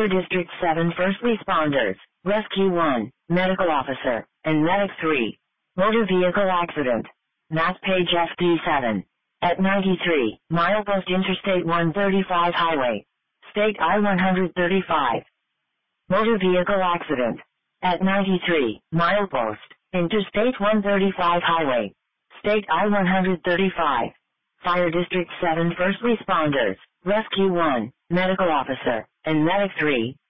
Fire District 7 First Responders, Rescue 1, Medical Officer, and Medic 3. Motor Vehicle Accident. Mass page FD7. At 93, milepost Interstate 135 Highway. State I-135. Motor Vehicle Accident. At 93, milepost, Interstate 135 Highway. State I-135. Fire District 7 First Responders, Rescue 1, Medical Officer, and Medic 3.